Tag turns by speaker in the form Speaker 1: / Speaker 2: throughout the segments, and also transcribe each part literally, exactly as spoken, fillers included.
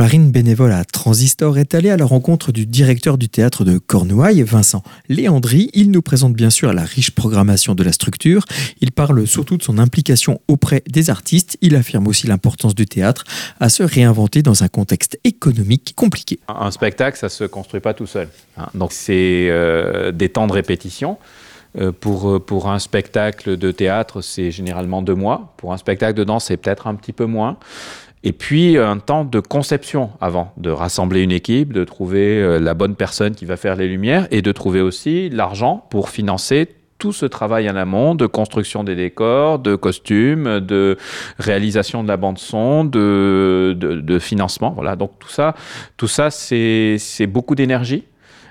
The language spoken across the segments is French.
Speaker 1: Marine, bénévole à Transistor, est allée à la rencontre du directeur du théâtre de Cornouailles, Vincent Léandri. Il nous présente bien sûr la riche programmation de la structure. Il parle surtout de son implication auprès des artistes. Il affirme aussi l'importance du théâtre à se réinventer dans un contexte économique compliqué.
Speaker 2: Un spectacle, ça ne se construit pas tout seul. Donc c'est euh, des temps de répétition. Pour, pour un spectacle de théâtre, c'est généralement deux mois. Pour un spectacle de danse, c'est peut-être un petit peu moins. Et puis, un temps de conception avant, de rassembler une équipe, de trouver la bonne personne qui va faire les lumières et de trouver aussi l'argent pour financer tout ce travail en amont de construction des décors, de costumes, de réalisation de la bande-son, de, de, de financement. Voilà. Donc tout ça, tout ça c'est, c'est beaucoup d'énergie.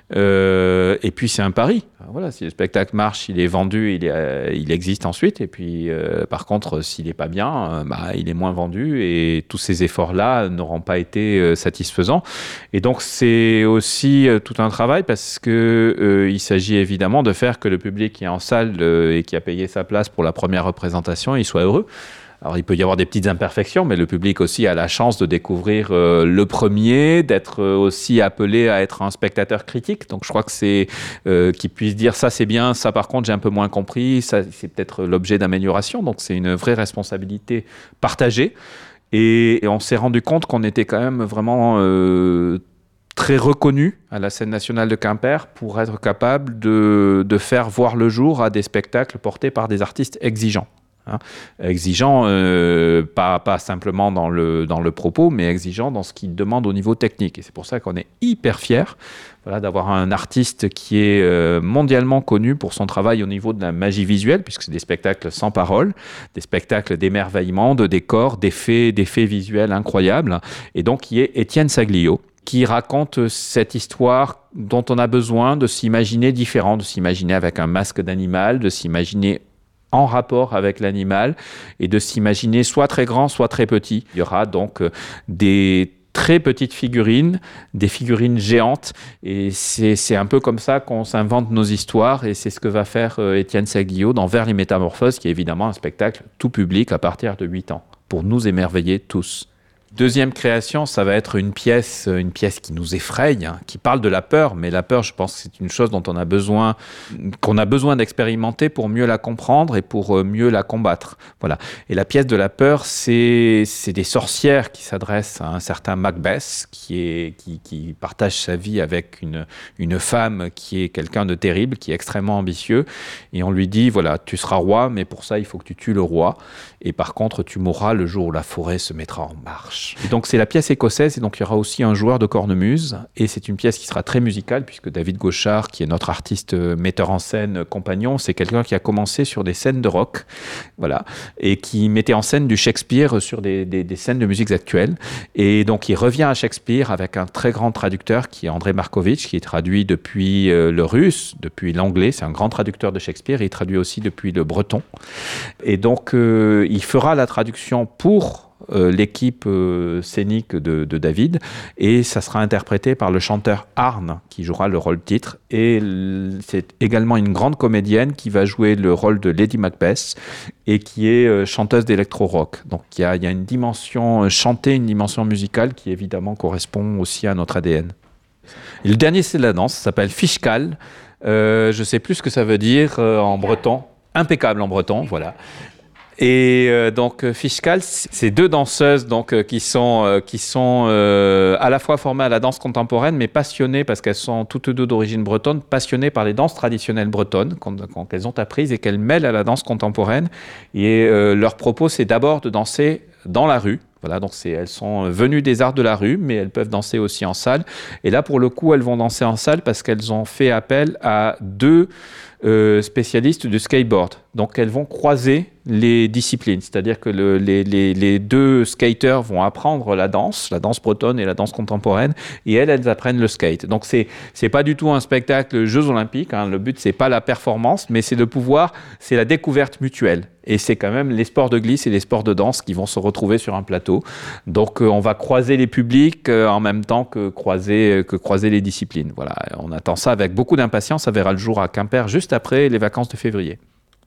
Speaker 2: Euh, et puis c'est un pari. Voilà, si le spectacle marche, il est vendu, il, est, euh, il existe ensuite. Et puis euh, par contre, s'il n'est pas bien, euh, bah, il est moins vendu. Et tous ces efforts-là n'auront pas été euh, satisfaisants. Et donc c'est aussi euh, tout un travail parce que euh, il s'agit évidemment de faire que le public qui est en salle euh, et qui a payé sa place pour la première représentation, il soit heureux. Alors, il peut y avoir des petites imperfections, mais le public aussi a la chance de découvrir euh, le premier, d'être euh, aussi appelé à être un spectateur critique. Donc, je crois que c'est euh, qu'il puisse dire ça, c'est bien, ça, par contre, j'ai un peu moins compris, ça, c'est peut-être l'objet d'amélioration. Donc, c'est une vraie responsabilité partagée. Et, et on s'est rendu compte qu'on était quand même vraiment euh, très reconnu à la scène nationale de Quimper pour être capable de, de faire voir le jour à des spectacles portés par des artistes exigeants. Hein, exigeant, euh, pas, pas simplement dans le, dans le propos, mais exigeant dans ce qu'il demande au niveau technique. Et c'est pour ça qu'on est hyper fiers voilà, d'avoir un artiste qui est euh, mondialement connu pour son travail au niveau de la magie visuelle, puisque c'est des spectacles sans parole, des spectacles d'émerveillement, de décors, d'effets, d'effets visuels incroyables. Et donc, qui est Étienne Saglio, qui raconte cette histoire dont on a besoin de s'imaginer différent, de s'imaginer avec un masque d'animal, de s'imaginer en rapport avec l'animal et de s'imaginer soit très grand, soit très petit. Il y aura donc des très petites figurines, des figurines géantes et c'est, c'est un peu comme ça qu'on s'invente nos histoires et c'est ce que va faire euh, Étienne Saglio dans Vers les Métamorphoses qui est évidemment un spectacle tout public à partir de huit ans pour nous émerveiller tous. Deuxième création, ça va être une pièce, une pièce qui nous effraie, hein, qui parle de la peur, mais la peur, je pense que c'est une chose dont on a besoin, qu'on a besoin d'expérimenter pour mieux la comprendre et pour mieux la combattre. Voilà. Et la pièce de la peur, c'est, c'est des sorcières qui s'adressent à un certain Macbeth, qui est, qui, qui partage sa vie avec une, une femme qui est quelqu'un de terrible, qui est extrêmement ambitieux, et on lui dit, voilà, tu seras roi, mais pour ça, il faut que tu tues le roi, et par contre, tu mourras le jour où la forêt se mettra en marche. Et donc c'est la pièce écossaise et donc il y aura aussi un joueur de cornemuse et c'est une pièce qui sera très musicale puisque David Gauchard qui est notre artiste metteur en scène compagnon, c'est quelqu'un qui a commencé sur des scènes de rock voilà, et qui mettait en scène du Shakespeare sur des, des, des scènes de musique actuelles et donc il revient à Shakespeare avec un très grand traducteur qui est André Markovitch qui est traduit depuis euh, le russe, depuis l'anglais, c'est un grand traducteur de Shakespeare et il traduit aussi depuis le breton et donc euh, il fera la traduction pour Euh, l'équipe euh, scénique de, de David et ça sera interprété par le chanteur Arne qui jouera le rôle titre et l- c'est également une grande comédienne qui va jouer le rôle de Lady Macbeth et qui est euh, chanteuse d'électro-rock. Donc il y a, y a une dimension euh, chantée, une dimension musicale qui évidemment correspond aussi à notre A D N. Et le dernier c'est de la danse, ça s'appelle Fishkal. Euh, je sais plus ce que ça veut dire euh, en breton, impeccable en breton, voilà. Et euh, donc Fishkal, c'est deux danseuses donc euh, qui sont euh, qui sont euh, à la fois formées à la danse contemporaine, mais passionnées parce qu'elles sont toutes deux d'origine bretonne, passionnées par les danses traditionnelles bretonnes qu'elles ont apprises et qu'elles mêlent à la danse contemporaine. Et euh, leur propos, c'est d'abord de danser dans la rue. Voilà, donc c'est, elles sont venues des arts de la rue, mais elles peuvent danser aussi en salle. Et là, pour le coup, elles vont danser en salle parce qu'elles ont fait appel à deux euh, spécialistes du skateboard. Donc, elles vont croiser les disciplines, c'est-à-dire que le, les, les, les deux skaters vont apprendre la danse, la danse bretonne et la danse contemporaine, et elles, elles apprennent le skate. Donc, c'est c'est pas du tout un spectacle Jeux Olympiques. Hein. Le but, c'est pas la performance, mais c'est de pouvoir, c'est la découverte mutuelle. Et c'est quand même les sports de glisse et les sports de danse qui vont se retrouver sur un plateau. Donc, euh, on va croiser les publics euh, en même temps que croiser, que croiser les disciplines. Voilà, on attend ça avec beaucoup d'impatience. Ça verra le jour à Quimper juste après les vacances de février.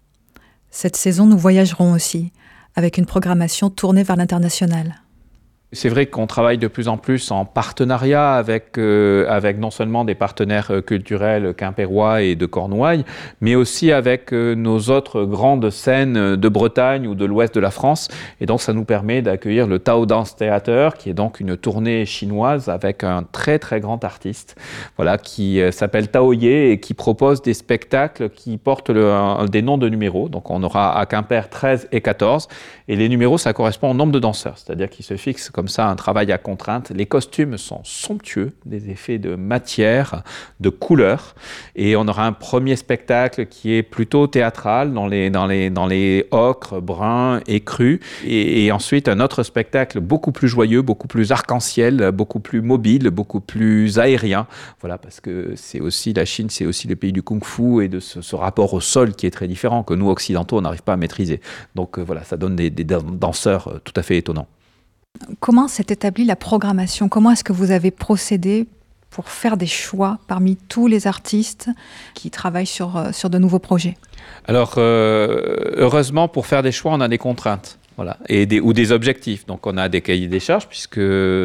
Speaker 3: Cette saison, nous voyagerons aussi, avec une programmation tournée vers l'international.
Speaker 2: C'est vrai qu'on travaille de plus en plus en partenariat avec, euh, avec non seulement des partenaires culturels quimpérois et de Cornouailles, mais aussi avec euh, nos autres grandes scènes de Bretagne ou de l'ouest de la France. Et donc, ça nous permet d'accueillir le Tao Dance Theater, qui est donc une tournée chinoise avec un très, très grand artiste, voilà, qui euh, s'appelle Tao Ye et qui propose des spectacles qui portent le, un, des noms de numéros. Donc, on aura à Quimper treize et quatorze. Et les numéros, ça correspond au nombre de danseurs, c'est-à-dire qu'ils se fixent comme ça un travail à contrainte. Les costumes sont somptueux, des effets de matière, de couleurs. Et on aura un premier spectacle qui est plutôt théâtral, dans les, dans les, dans les ocres, bruns et crus. Et, et ensuite, un autre spectacle beaucoup plus joyeux, beaucoup plus arc-en-ciel, beaucoup plus mobile, beaucoup plus aérien. Voilà, parce que c'est aussi, la Chine, c'est aussi le pays du kung-fu et de ce, ce rapport au sol qui est très différent, que nous, occidentaux, on n'arrive pas à maîtriser. Donc euh, voilà, ça donne des, des danseurs tout à fait étonnants.
Speaker 3: Comment s'est établie la programmation? Comment est-ce que vous avez procédé pour faire des choix parmi tous les artistes qui travaillent sur, sur de nouveaux projets?
Speaker 2: Alors, euh, heureusement, pour faire des choix, on a des contraintes. Voilà, et des, ou des objectifs. Donc on a des cahiers des charges puisque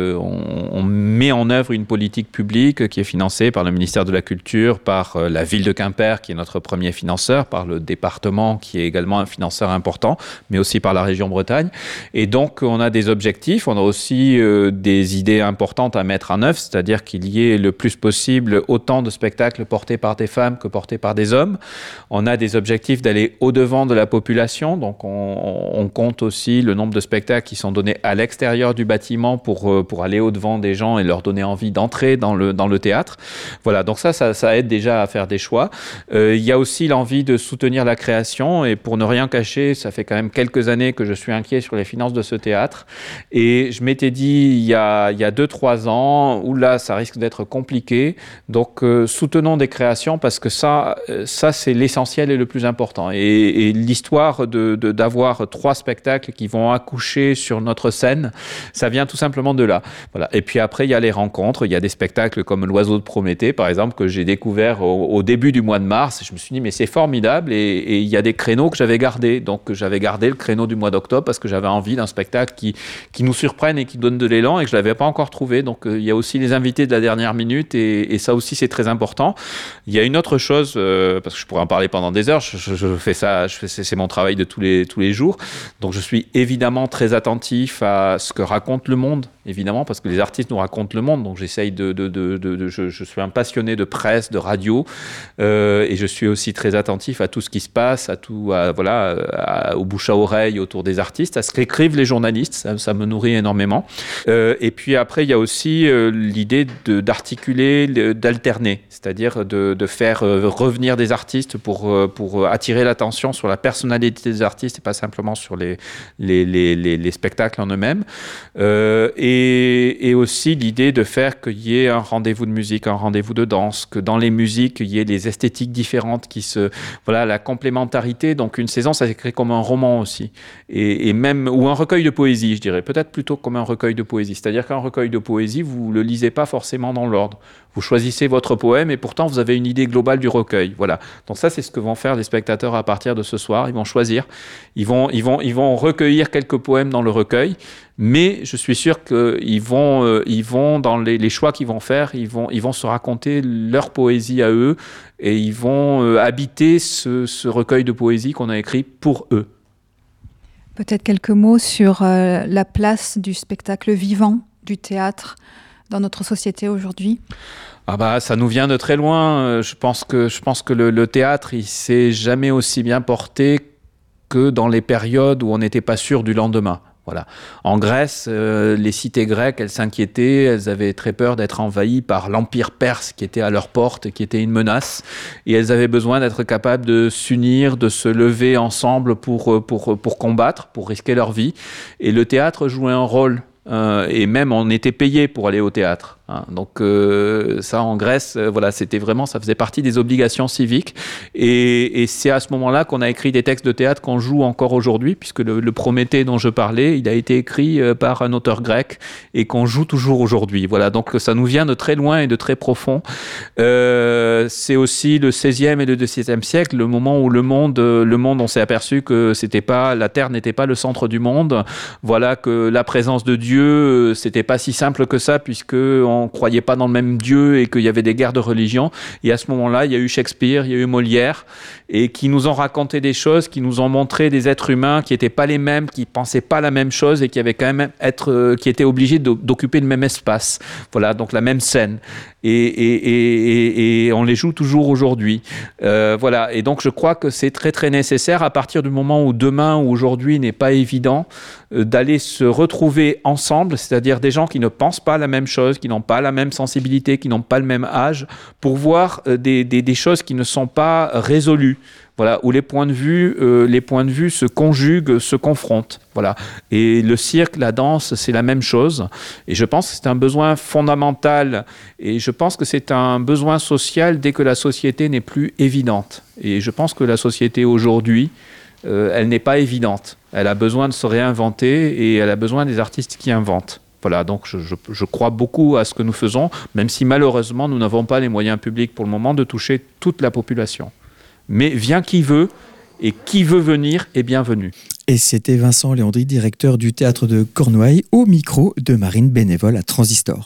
Speaker 2: on, on met en œuvre une politique publique qui est financée par le ministère de la Culture, par la ville de Quimper qui est notre premier financeur, par le département qui est également un financeur important, mais aussi par la région Bretagne. Et donc on a des objectifs, on a aussi euh, des idées importantes à mettre en œuvre, c'est-à-dire qu'il y ait le plus possible autant de spectacles portés par des femmes que portés par des hommes. On a des objectifs d'aller au-devant de la population, donc on, on compte aussi le nombre de spectacles qui sont donnés à l'extérieur du bâtiment pour, pour aller au-devant des gens et leur donner envie d'entrer dans le, dans le théâtre. Voilà, donc ça, ça, ça aide déjà à faire des choix. Euh, il y a aussi l'envie de soutenir la création et pour ne rien cacher, ça fait quand même quelques années que je suis inquiet sur les finances de ce théâtre et je m'étais dit il y a, il y a deux, trois ans, oula, ça risque d'être compliqué, donc euh, soutenons des créations parce que ça, ça c'est l'essentiel et le plus important. Et, et l'histoire de, de, d'avoir trois spectacles qui vont accoucher sur notre scène, ça vient tout simplement de là. Voilà. Et puis après, il y a les rencontres, il y a des spectacles comme L'Oiseau de Prométhée, par exemple, que j'ai découvert au, au début du mois de mars. Je me suis dit, mais c'est formidable, et, et il y a des créneaux que j'avais gardés. Donc j'avais gardé le créneau du mois d'octobre parce que j'avais envie d'un spectacle qui, qui nous surprenne et qui donne de l'élan et que je ne l'avais pas encore trouvé. Donc euh, il y a aussi les invités de la dernière minute et, et ça aussi, c'est très important. Il y a une autre chose, euh, parce que je pourrais en parler pendant des heures, je, je, je fais ça, je fais, c'est, c'est mon travail de tous les, tous les jours. Donc je suis évidemment très attentif à ce que raconte le monde, évidemment, parce que les artistes nous racontent le monde. Donc j'essaye de... de, de, de, de je, je suis un passionné de presse, de radio, euh, et je suis aussi très attentif à tout ce qui se passe, à tout, à, voilà, à, au bouche à oreille autour des artistes, à ce qu'écrivent les journalistes. Ça, ça me nourrit énormément. Euh, et puis après, il y a aussi euh, l'idée de, d'articuler, d'alterner, c'est-à-dire de, de faire euh, revenir des artistes pour, euh, pour attirer l'attention sur la personnalité des artistes et pas simplement sur les Les, les, les, les spectacles en eux-mêmes, euh, et, et aussi l'idée de faire qu'il y ait un rendez-vous de musique, un rendez-vous de danse, que dans les musiques, il y ait des esthétiques différentes qui se... Voilà, la complémentarité. Donc une saison, ça s'écrit comme un roman aussi, et, et même, ou un recueil de poésie, je dirais, peut-être plutôt comme un recueil de poésie. C'est-à-dire qu'un recueil de poésie, vous ne le lisez pas forcément dans l'ordre. Vous choisissez votre poème et pourtant vous avez une idée globale du recueil. Voilà. Donc ça, c'est ce que vont faire les spectateurs à partir de ce soir. Ils vont choisir, ils vont, ils vont, ils vont recueillir quelques poèmes dans le recueil, mais je suis sûr qu'ils vont, euh, ils vont dans les, les choix qu'ils vont faire, ils vont, ils vont se raconter leur poésie à eux et ils vont euh, habiter ce, ce recueil de poésie qu'on a écrit pour eux.
Speaker 3: Peut-être quelques mots sur euh, la place du spectacle vivant, du théâtre, dans notre société aujourd'hui?
Speaker 2: Ah bah, ça nous vient de très loin. Je pense que, je pense que le, le théâtre, il s'est jamais aussi bien porté que dans les périodes où on n'était pas sûr du lendemain. Voilà. En Grèce, euh, les cités grecques, elles s'inquiétaient, elles avaient très peur d'être envahies par l'empire perse qui était à leur porte, qui était une menace, et elles avaient besoin d'être capables de s'unir, de se lever ensemble pour, pour, pour combattre, pour risquer leur vie. Et le théâtre jouait un rôle. Euh, et même on était payé pour aller au théâtre. Hein. Donc euh, ça, en Grèce, euh, voilà, c'était vraiment, ça faisait partie des obligations civiques. Et, et c'est à ce moment-là qu'on a écrit des textes de théâtre qu'on joue encore aujourd'hui, puisque le, le Prométhée dont je parlais, il a été écrit euh, par un auteur grec et qu'on joue toujours aujourd'hui. Voilà, donc ça nous vient de très loin et de très profond. Euh, c'est aussi le seizième et le dix-septième siècle, le moment où le monde, le monde, on s'est aperçu que c'était pas, la Terre n'était pas le centre du monde. Voilà, que la présence de Dieu, c'était pas si simple que ça, puisque on ne croyait pas dans le même Dieu et qu'il y avait des guerres de religion. Et à ce moment-là, il y a eu Shakespeare, il y a eu Molière, et qui nous ont raconté des choses, qui nous ont montré des êtres humains qui n'étaient pas les mêmes, qui ne pensaient pas la même chose et qui avaient quand même être, euh, qui étaient obligés d'occuper le même espace. Voilà, donc la même scène. Et, et, et, et, et on les joue toujours aujourd'hui. Euh, voilà, et donc je crois que c'est très très nécessaire à partir du moment où demain ou aujourd'hui n'est pas évident euh, d'aller se retrouver ensemble, c'est-à-dire des gens qui ne pensent pas la même chose, qui n'ont pas la même sensibilité, qui n'ont pas le même âge, pour voir euh, des, des, des choses qui ne sont pas résolues. Voilà, où les points de vue, euh, les points de vue se conjuguent, se confrontent. Voilà. Et le cirque, la danse, c'est la même chose. Et je pense que c'est un besoin fondamental. Et je pense que c'est un besoin social dès que la société n'est plus évidente. Et je pense que la société aujourd'hui, euh, elle n'est pas évidente. Elle a besoin de se réinventer et elle a besoin des artistes qui inventent. Voilà, donc je, je, je crois beaucoup à ce que nous faisons, même si malheureusement nous n'avons pas les moyens publics pour le moment de toucher toute la population. Mais vient qui veut, et qui veut venir est bienvenu.
Speaker 1: Et c'était Vincent Léandri, directeur du théâtre de Cornouailles, au micro de Marine Bénévole à Transistor.